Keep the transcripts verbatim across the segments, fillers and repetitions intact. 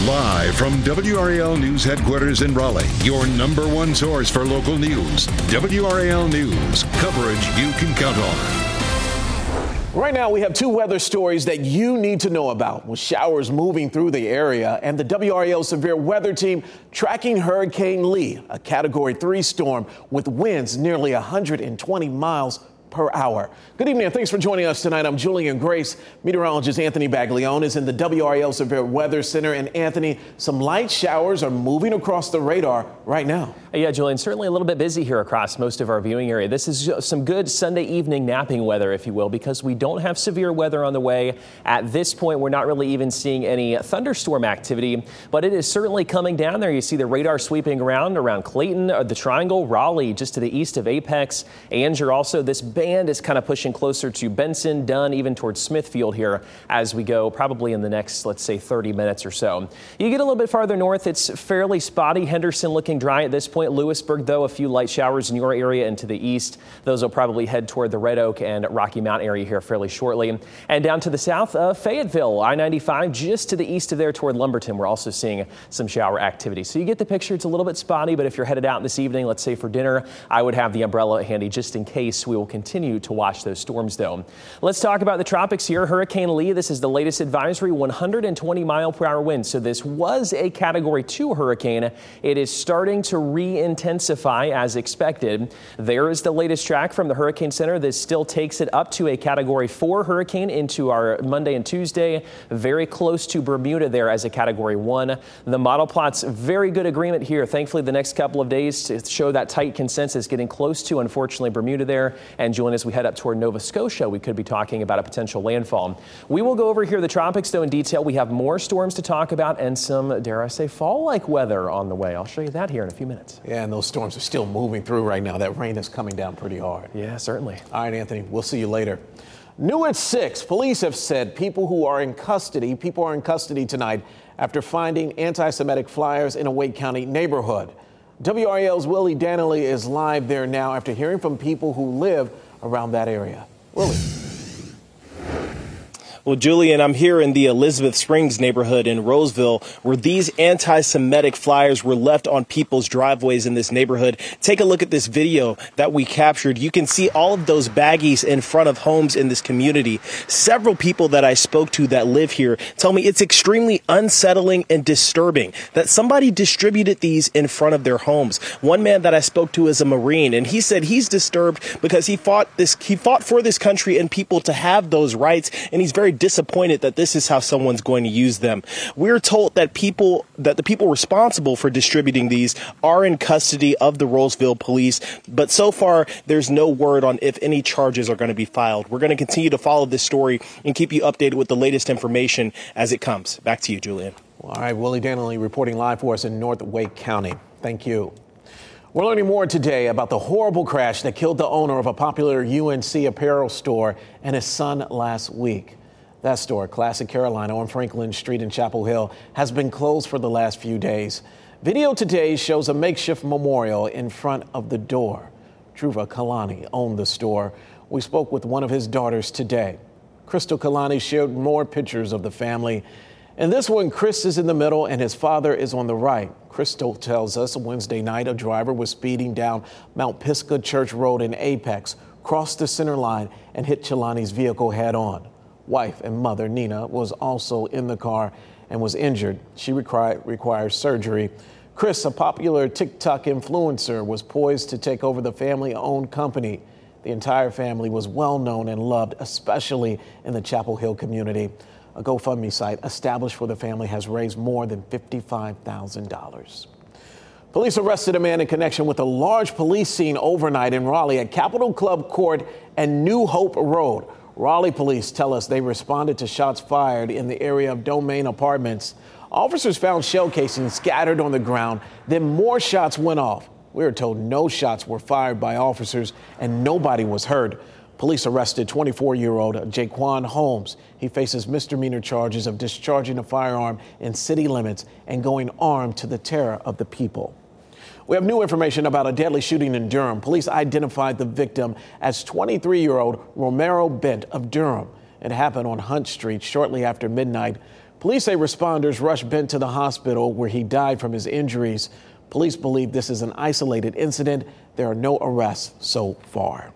Live from W R A L News headquarters in Raleigh, your number one source for local news. W R A L News, coverage you can count on. Right now, we have two weather stories that you need to know about, with showers moving through the area and the W R A L Severe Weather Team tracking Hurricane Lee, a Category three storm with winds nearly one hundred twenty miles per hour. Good evening and thanks for joining us tonight. I'm Julian Grace. Meteorologist Anthony Baglione is in the W R A L Severe Weather Center. And Anthony, some light showers are moving across the radar right now. Yeah, Julian, certainly a little bit busy here across most of our viewing area. This is some good Sunday evening napping weather, if you will, because we don't have severe weather on the way. At this point, we're not really even seeing any thunderstorm activity, but it is certainly coming down there. You see the radar sweeping around, around Clayton, or the Triangle, Raleigh, just to the east of Apex. Anger also, this band is kind of pushing closer to Benson, Dunn, even towards Smithfield here as we go probably in the next, let's say, thirty minutes or so. You get a little bit farther north, it's fairly spotty. Henderson looking dry at this point. Lewisburg, though, a few light showers in your area and to the east. Those will probably head toward the Red Oak and Rocky Mount area here fairly shortly. And down to the south of Fayetteville, I ninety-five, just to the east of there toward Lumberton, we're also seeing some shower activity. So you get the picture. It's a little bit spotty, but if you're headed out this evening, let's say for dinner, I would have the umbrella handy just in case. We will continue to watch those storms, though. Let's talk about the tropics here. Hurricane Lee, this is the latest advisory, one hundred twenty mile per hour winds. So this was a Category two hurricane. It is starting to re-intensify as expected. There is the latest track from the Hurricane Center. This still takes it up to a Category four hurricane into our Monday and Tuesday. Very close to Bermuda there as a Category one. The model plots very good agreement here. Thankfully, the next couple of days to show that tight consensus, getting close to, unfortunately, Bermuda there. And Julian, as we head up toward Nova Scotia, we could be talking about a potential landfall. We will go over here the tropics, though, in detail. We have more storms to talk about and some, dare I say, fall-like weather on the way. I'll show you that here in a few minutes. Yeah, and those storms are still moving through right now. That rain is coming down pretty hard. Yeah, certainly. All right, Anthony, we'll see you later. New at six, police have said people who are in custody, people are in custody tonight after finding anti-Semitic flyers in a Wake County neighborhood. W R A L's Willie Danley is live there now after hearing from people who live around that area. Willie. Well, Julian, I'm here in the Elizabeth Springs neighborhood in Roseville, where these anti-Semitic flyers were left on people's driveways in this neighborhood. Take a look at this video that we captured. You can see all of those baggies in front of homes in this community. Several people that I spoke to that live here tell me it's extremely unsettling and disturbing that somebody distributed these in front of their homes. One man that I spoke to is a Marine, and he said he's disturbed because he fought this, he fought for this country and people to have those rights, and he's very disappointed that this is how someone's going to use them. We're told that people that the people responsible for distributing these are in custody of the Roseville police, but so far there's no word on if any charges are going to be filed. We're going to continue to follow this story and keep you updated with the latest information as it comes. Back to you, Julian. All right, Willie Danley reporting live for us in North Wake County. Thank you. We're learning more today about the horrible crash that killed the owner of a popular U N C apparel store and his son last week. That store, Classic Carolina on Franklin Street in Chapel Hill, has been closed for the last few days. Video today shows a makeshift memorial in front of the door. Dhruva Kalani owned the store. We spoke with one of his daughters today. Crystal Kalani shared more pictures of the family. In this one, Chris is in the middle and his father is on the right. Crystal tells us Wednesday night a driver was speeding down Mount Pisgah Church Road in Apex, crossed the center line and hit Kalani's vehicle head on. Wife and mother, Nina, was also in the car and was injured. She required, requires surgery. Chris, a popular TikTok influencer, was poised to take over the family-owned company. The entire family was well-known and loved, especially in the Chapel Hill community. A GoFundMe site established for the family has raised more than fifty-five thousand dollars. Police arrested a man in connection with a large police scene overnight in Raleigh at Capitol Club Court and New Hope Road. Raleigh police tell us they responded to shots fired in the area of Domain Apartments. Officers found shell casings scattered on the ground. Then more shots went off. We were told no shots were fired by officers and nobody was hurt. Police arrested twenty-four-year-old Jaquan Holmes. He faces misdemeanor charges of discharging a firearm in city limits and going armed to the terror of the people. We have new information about a deadly shooting in Durham. Police identified the victim as twenty-three-year-old Romero Bent of Durham. It happened on Hunt Street shortly after midnight. Police say responders rushed Ben to the hospital where he died from his injuries. Police believe this is an isolated incident. There are no arrests so far.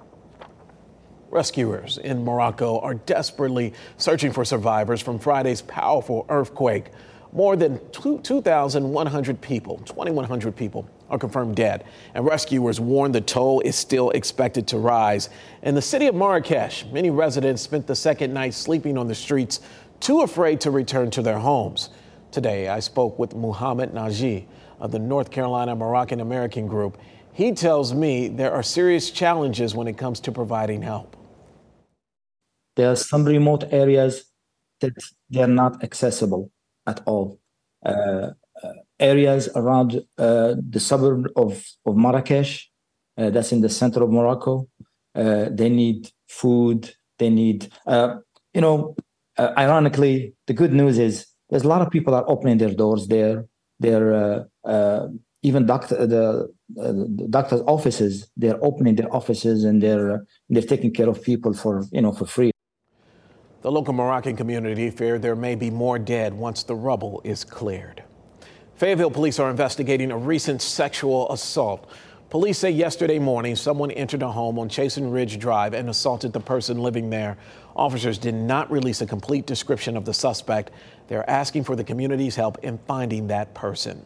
Rescuers in Morocco are desperately searching for survivors from Friday's powerful earthquake. More than two thousand one hundred people, twenty-one hundred people, are confirmed dead, and rescuers warn the toll is still expected to rise. In the city of Marrakesh, many residents spent the second night sleeping on the streets, too afraid to return to their homes. Today, I spoke with Muhammad Naji of the North Carolina Moroccan American Group. He tells me there are serious challenges when it comes to providing help. There are some remote areas that they're not accessible at all. Uh, uh, areas around uh, the suburb of, of Marrakesh, uh, that's in the center of Morocco, uh, they need food, they need, uh, you know, uh, ironically, the good news is there's a lot of people are opening their doors there. They're, uh, uh, even doctor, the, uh, the doctor's offices, they're opening their offices and they're, uh, they're taking care of people for, you know, for free. The local Moroccan community fear there may be more dead once the rubble is cleared. Fayetteville police are investigating a recent sexual assault. Police say yesterday morning someone entered a home on Chasen Ridge Drive and assaulted the person living there. Officers did not release a complete description of the suspect. They're asking for the community's help in finding that person.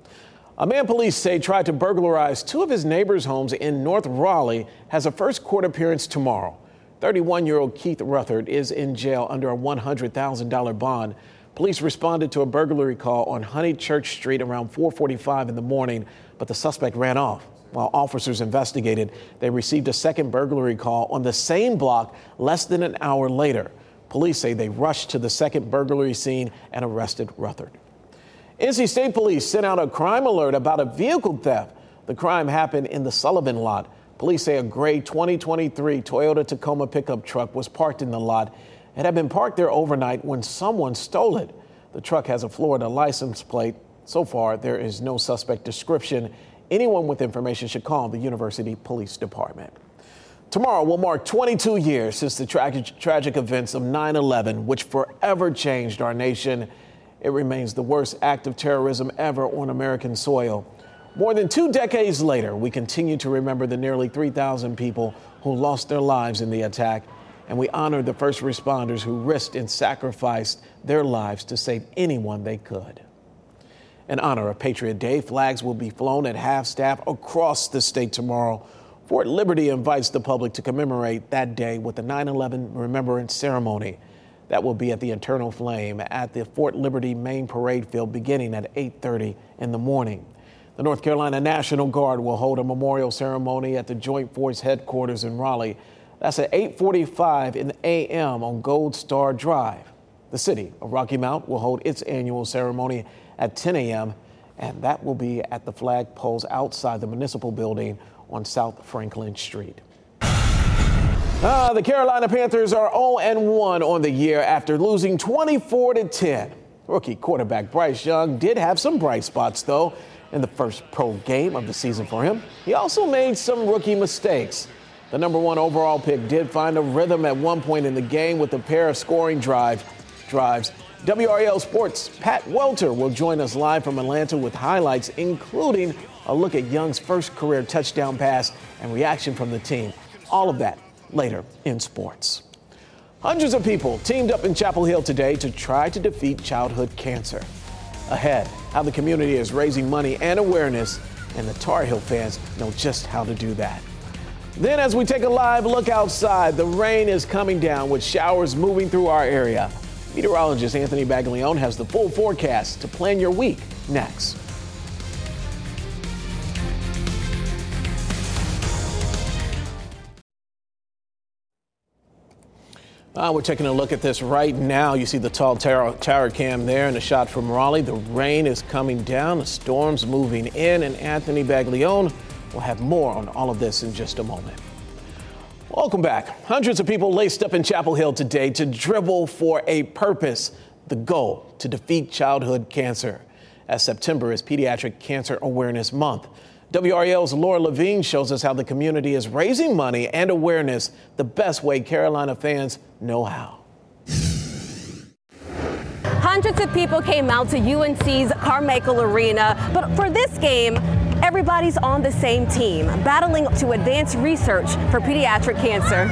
A man police say tried to burglarize two of his neighbors' homes in North Raleigh has a first court appearance tomorrow. thirty-one-year-old Keith Rutherford is in jail under a one hundred thousand dollars bond. Police responded to a burglary call on Honeychurch Street around four forty-five in the morning, but the suspect ran off. While officers investigated, they received a second burglary call on the same block less than an hour later. Police say they rushed to the second burglary scene and arrested Rutherford. N C State Police sent out a crime alert about a vehicle theft. The crime happened in the Sullivan lot. Police say a gray twenty twenty-three Toyota Tacoma pickup truck was parked in the lot. It had been parked there overnight when someone stole it. The truck has a Florida license plate. So far, there is no suspect description. Anyone with information should call the University Police Department. Tomorrow will mark twenty-two years since the tra- tragic events of nine eleven, which forever changed our nation. It remains the worst act of terrorism ever on American soil. More than two decades later, we continue to remember the nearly three thousand people who lost their lives in the attack, and we honor the first responders who risked and sacrificed their lives to save anyone they could. In honor of Patriot Day, flags will be flown at half-staff across the state tomorrow. Fort Liberty invites the public to commemorate that day with the nine eleven Remembrance Ceremony. That will be at the Eternal Flame at the Fort Liberty main parade field beginning at eight thirty in the morning. The North Carolina National Guard will hold a memorial ceremony at the Joint Force headquarters in Raleigh. That's at eight forty-five in the a m on Gold Star Drive. The city of Rocky Mount will hold its annual ceremony at ten a m, and that will be at the flag poles outside the municipal building on South Franklin Street. Uh, the Carolina Panthers are oh and one on the year after losing twenty-four to ten. Rookie quarterback Bryce Young did have some bright spots, though, in the first pro game of the season for him. He also made some rookie mistakes. The number one overall pick did find a rhythm at one point in the game with a pair of scoring drive, drives. W R A L Sports' Pat Welter will join us live from Atlanta with highlights, including a look at Young's first career touchdown pass and reaction from the team. All of that later in sports. Hundreds of people teamed up in Chapel Hill today to try to defeat childhood cancer. Ahead, how the community is raising money and awareness, and the Tar Heel fans know just how to do that. Then, as we take a live look outside, the rain is coming down with showers moving through our area. Meteorologist Anthony Baglione has the full forecast to plan your week next. Uh, we're taking a look at this right now. You see the tall tower, tower cam there and a shot from Raleigh. The rain is coming down, the storm's moving in, and Anthony Baglione will have more on all of this in just a moment. Welcome back. Hundreds of people laced up in Chapel Hill today to dribble for a purpose, the goal to defeat childhood cancer, as September is Pediatric Cancer Awareness Month. W R A L's Laura Levine shows us how the community is raising money and awareness the best way Carolina fans know how. Hundreds of people came out to U N C's Carmichael Arena, but for this game, everybody's on the same team, battling to advance research for pediatric cancer.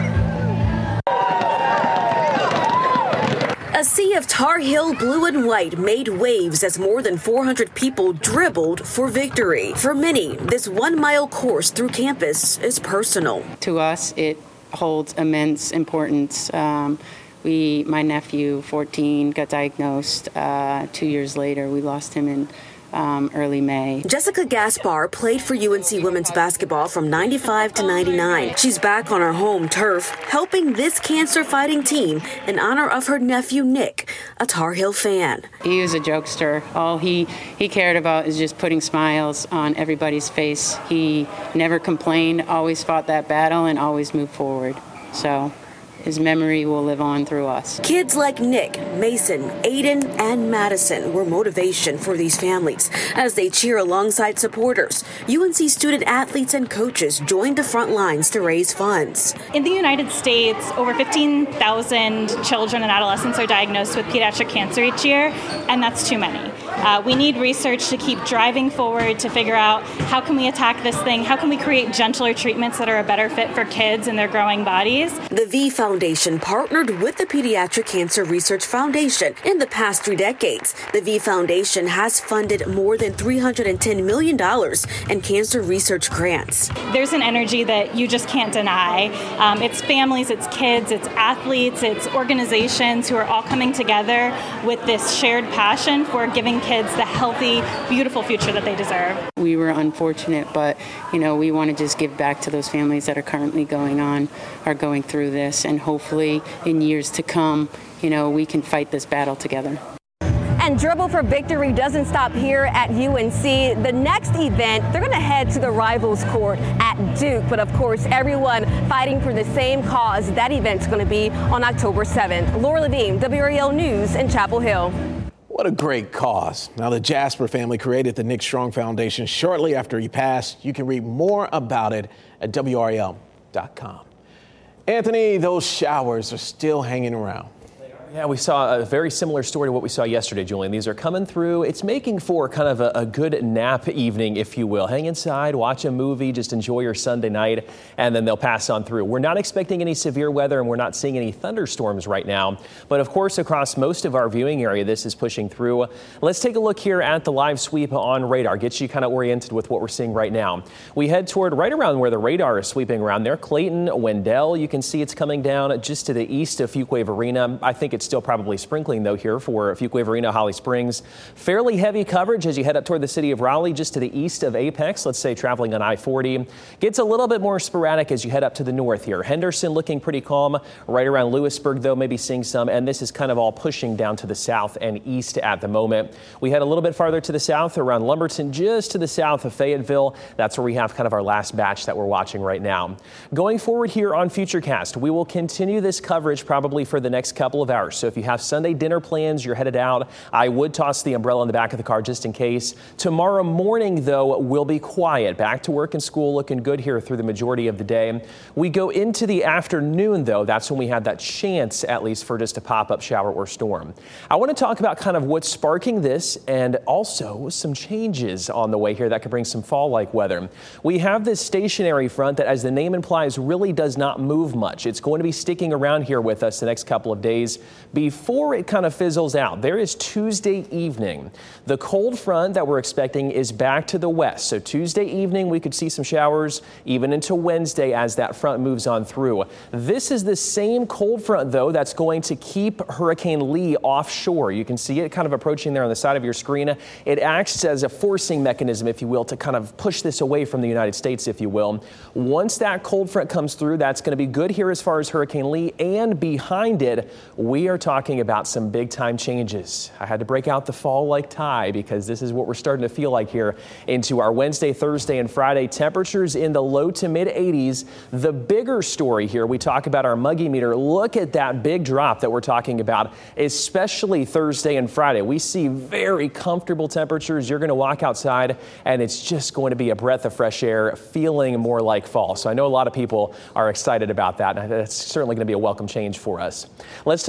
A sea of Tar Heel blue and white made waves as more than four hundred people dribbled for victory. For many, this one-mile course through campus is personal. To us, it holds immense importance. Um, we, my nephew, fourteen, got diagnosed. Uh, two years later, we lost him in Um, early May. Jessica Gaspar played for U N C women's basketball from ninety-five to ninety-nine. She's back on her home turf, helping this cancer-fighting team in honor of her nephew, Nick, a Tar Heel fan. He was a jokester. All he, he cared about is just putting smiles on everybody's face. He never complained, always fought that battle, and always moved forward. So his memory will live on through us. Kids like Nick, Mason, Aiden, and Madison were motivation for these families as they cheer alongside supporters. U N C student athletes and coaches joined the front lines to raise funds. In the United States, over fifteen thousand children and adolescents are diagnosed with pediatric cancer each year, and that's too many. Uh, we need research to keep driving forward to figure out how can we attack this thing, how can we create gentler treatments that are a better fit for kids and their growing bodies. The V Foundation partnered with the Pediatric Cancer Research Foundation in the past three decades. The V Foundation has funded more than three hundred ten million dollars in cancer research grants. There's an energy that you just can't deny. Um, it's families, it's kids, it's athletes, it's organizations who are all coming together with this shared passion for giving kids the healthy, beautiful future that they deserve. We were unfortunate, but you know, we want to just give back to those families that are currently going on, are going through this, and hopefully in years to come, you know, we can fight this battle together. And Dribble for Victory doesn't stop here at U N C. The next event, they're going to head to the Rivals Court at Duke. But of course, everyone fighting for the same cause. That event's going to be on October seventh. Laura Levine, W R A L News in Chapel Hill. What a great cause. Now, the Jasper family created the Nick Strong Foundation shortly after he passed. You can read more about it at W R A L dot com. Anthony, those showers are still hanging around. Yeah, we saw a very similar story to what we saw yesterday, Julian. These are coming through. It's making for kind of a, a good nap evening, if you will. Hang inside, watch a movie, just enjoy your Sunday night, and then they'll pass on through. We're not expecting any severe weather, and we're not seeing any thunderstorms right now. But of course, across most of our viewing area, this is pushing through. Let's take a look here at the live sweep on radar. Get you kind of oriented with what we're seeing right now. We head toward right around where the radar is sweeping around there. Clayton, Wendell, you can see it's coming down just to the east of Fuquay-Varina. I think it's still probably sprinkling, though, here for Fuquay-Varina, Holly Springs. Fairly heavy coverage as you head up toward the city of Raleigh, just to the east of Apex, let's say traveling on I forty. Gets a little bit more sporadic as you head up to the north here. Henderson looking pretty calm. Right around Lewisburg, though, maybe seeing some, and this is kind of all pushing down to the south and east at the moment. We head a little bit farther to the south around Lumberton, just to the south of Fayetteville. That's where we have kind of our last batch that we're watching right now. Going forward here on Futurecast, we will continue this coverage probably for the next couple of hours. So if you have Sunday dinner plans, you're headed out, I would toss the umbrella in the back of the car just in case. Tomorrow morning, though, will be quiet. Back to work and school looking good here through the majority of the day. We go into the afternoon, though. That's when we have that chance, at least, for just a pop-up shower or storm. I want to talk about kind of what's sparking this and also some changes on the way here that could bring some fall-like weather. We have this stationary front that, as the name implies, really does not move much. It's going to be sticking around here with us the next couple of days before it kind of fizzles out. There is Tuesday evening. The cold front that we're expecting is back to the west. So Tuesday evening, we could see some showers even into Wednesday as that front moves on through. This is the same cold front, though, that's going to keep Hurricane Lee offshore. You can see it kind of approaching there on the side of your screen. It acts as a forcing mechanism, if you will, to kind of push this away from the United States, if you will. Once that cold front comes through, that's going to be good here as far as Hurricane Lee, and behind it, we are talking about some big time changes. I had to break out the fall like tie because this is what we're starting to feel like here into our Wednesday, Thursday, and Friday. Temperatures in the low to mid eighties. The bigger story here, we talk about our muggy meter. Look at that big drop that we're talking about, especially Thursday and Friday. We see very comfortable temperatures. You're going to walk outside and it's just going to be a breath of fresh air, feeling more like fall. So I know a lot of people are excited about that, and that's certainly going to be a welcome change for us. Let's talk here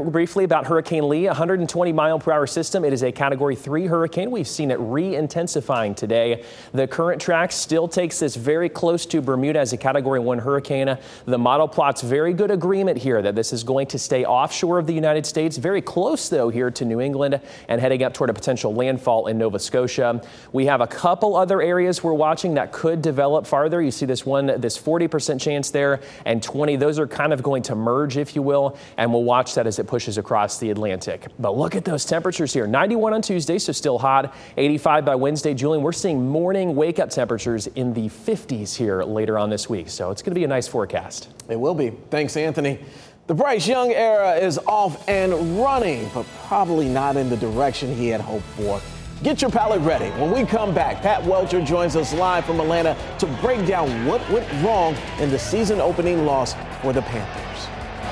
briefly about Hurricane Lee, one hundred twenty mile per hour system. It is a category three hurricane. We've seen it re-intensifying today. The current track still takes this very close to Bermuda as a category one hurricane. The model plots very good agreement here that this is going to stay offshore of the United States. Very close, though, here to New England and heading up toward a potential landfall in Nova Scotia. We have a couple other areas we're watching that could develop farther. You see this one, this forty percent chance there, and twenty. Those are kind of going to merge, if you will, and we'll watch that as it pushes across the Atlantic. But look at those temperatures here. ninety-one on Tuesday, so still hot. eighty-five by Wednesday. Julian, we're seeing morning wake-up temperatures in the fifties here later on this week, so it's going to be a nice forecast. It will be. Thanks, Anthony. The Bryce Young era is off and running, but probably not in the direction he had hoped for. Get your palate ready. When we come back, Pat Welcher joins us live from Atlanta to break down what went wrong in the season opening loss for the Panthers.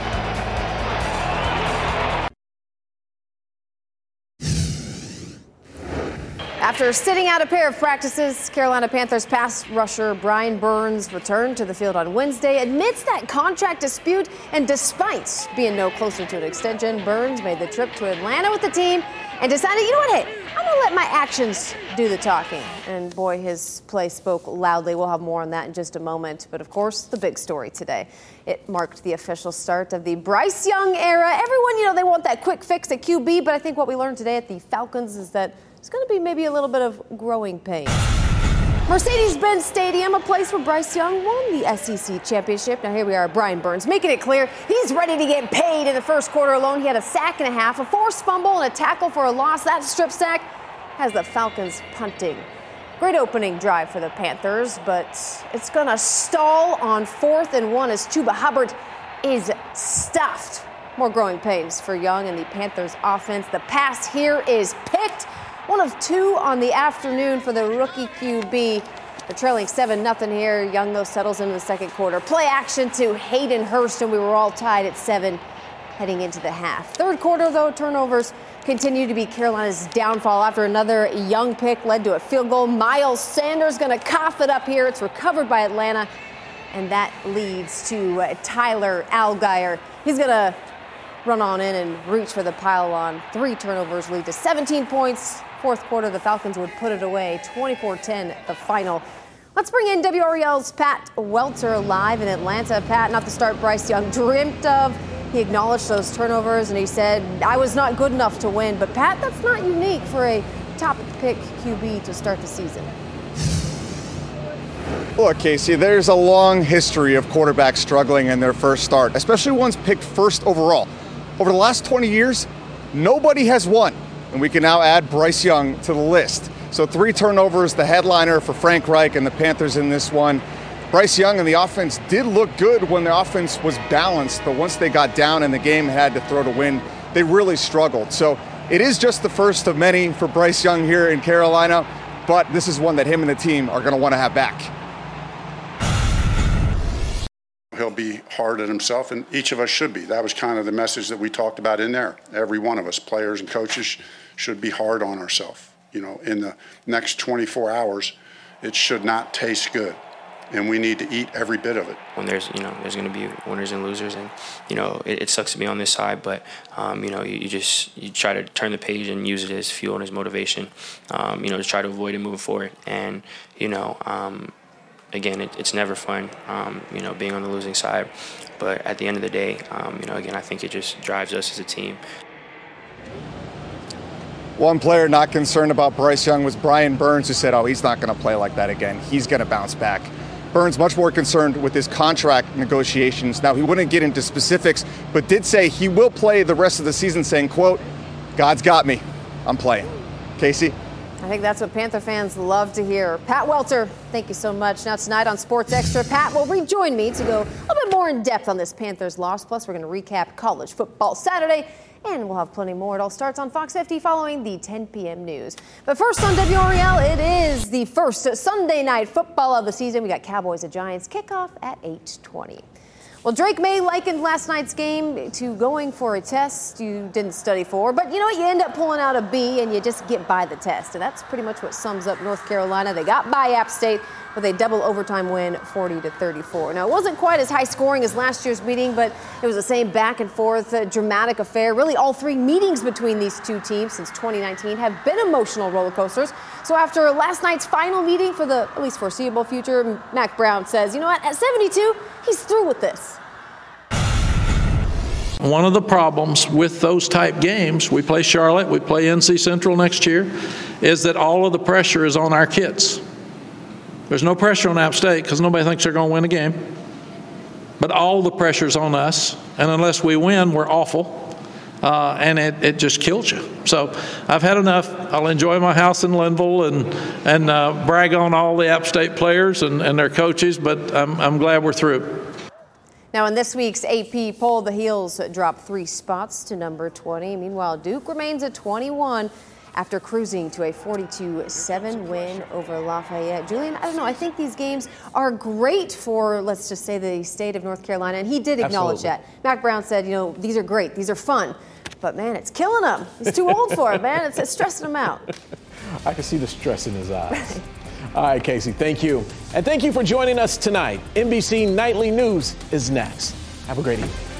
After sitting out a pair of practices, Carolina Panthers pass rusher Brian Burns returned to the field on Wednesday amidst that contract dispute, and despite being no closer to an extension, Burns made the trip to Atlanta with the team and decided, you know what, hey, I'm going to let my actions do the talking. And boy, his play spoke loudly. We'll have more on that in just a moment. But of course, the big story today. It marked the official start of the Bryce Young era. Everyone, you know, they want that quick fix at Q B, but I think what we learned today at the Falcons is that it's going to be maybe a little bit of growing pains. Mercedes-Benz Stadium, a place where Bryce Young won the S E C championship. Now here we are, Brian Burns, making it clear he's ready to get paid in the first quarter alone. He had a sack and a half, a forced fumble, and a tackle for a loss. That strip sack has the Falcons punting. Great opening drive for the Panthers, but it's going to stall on fourth and one as Chuba Hubbard is stuffed. More growing pains for Young and the Panthers offense. The pass here is picked. One of two on the afternoon for the rookie Q B. They're trailing seven nothing here. Young, though, settles into the second quarter. Play action to Hayden Hurst, and we were all tied at seven heading into the half. Third quarter, though, turnovers continue to be Carolina's downfall after another Young pick led to a field goal. Miles Sanders going to cough it up here. It's recovered by Atlanta, and that leads to uh, Tyler Allgeier. He's going to run on in and reach for the pylon. Three turnovers lead to seventeen points. Fourth quarter, the Falcons would put it away, twenty-four ten the final. Let's bring in W R E L's Pat Welcher live in Atlanta. Pat, not the start Bryce Young dreamt of. He acknowledged those turnovers, and he said, I was not good enough to win. But, Pat, that's not unique for a top-pick Q B to start the season. Look, Casey, there's a long history of quarterbacks struggling in their first start, especially ones picked first overall. Over the last twenty years, nobody has won. And we can now add Bryce Young to the list. So three turnovers, the headliner for Frank Reich and the Panthers in this one. Bryce Young and the offense did look good when the offense was balanced, but once they got down in the game and had to throw to win, they really struggled. So it is just the first of many for Bryce Young here in Carolina, but this is one that him and the team are going to want to have back. He'll be hard on himself, and each of us should be. That was kind of the message that we talked about in there. Every one of us, players and coaches, should be hard on ourselves. You know, in the next twenty-four hours, it should not taste good, and we need to eat every bit of it. When there's, you know, there's going to be winners and losers, and you know, it, it sucks to be on this side, but um, you know, you, you just you try to turn the page and use it as fuel and as motivation. Um, you know, to try to avoid it moving forward, and you know. Um, Again, it, it's never fun, um, you know, being on the losing side. But at the end of the day, um, you know, again, I think it just drives us as a team. One player not concerned about Bryce Young was Brian Burns, who said, oh, he's not going to play like that again. He's going to bounce back. Burns much more concerned with his contract negotiations. Now, he wouldn't get into specifics, but did say he will play the rest of the season, saying, quote, God's got me. I'm playing. Casey? I think that's what Panther fans love to hear. Pat Welcher, thank you so much. Now tonight on Sports Extra, Pat will rejoin me to go a little bit more in depth on this Panthers loss. Plus, we're going to recap college football Saturday, and we'll have plenty more. It all starts on Fox fifty following the ten p.m. news. But first on W R E L, it is the first Sunday night football of the season. We got Cowboys and Giants kickoff at eight twenty. Well, Drake May likened last night's game to going for a test you didn't study for. But you know what? You end up pulling out a B and you just get by the test. And that's pretty much what sums up North Carolina. They got by App State with a double overtime win, forty to thirty-four. Now, it wasn't quite as high scoring as last year's meeting, but it was the same back and forth, uh, dramatic affair. Really, all three meetings between these two teams since twenty nineteen have been emotional roller coasters. So after last night's final meeting for the at least foreseeable future, Mack Brown says, you know what, at seventy-two, he's through with this. One of the problems with those type games, we play Charlotte, we play N C Central next year, is that all of the pressure is on our kids. There's no pressure on App State because nobody thinks they're going to win a game. But all the pressure's on us, and unless we win, we're awful. Uh, and it, it just kills you. So I've had enough. I'll enjoy my house in Linville and and uh, brag on all the App State players and, and their coaches, but I'm, I'm glad we're through. Now, in this week's A P poll, the Heels dropped three spots to number twenty. Meanwhile, Duke remains at twenty-one after cruising to a forty-two seven win over Lafayette. Julian, I don't know, I think these games are great for, let's just say, the state of North Carolina, and he did acknowledge Absolutely. that. Mack Brown said, you know, these are great, these are fun, but man, it's killing him. He's too old for it, man. It's, it's stressing him out. I can see the stress in his eyes. All right, Casey, thank you. And thank you for joining us tonight. N B C Nightly News is next. Have a great evening.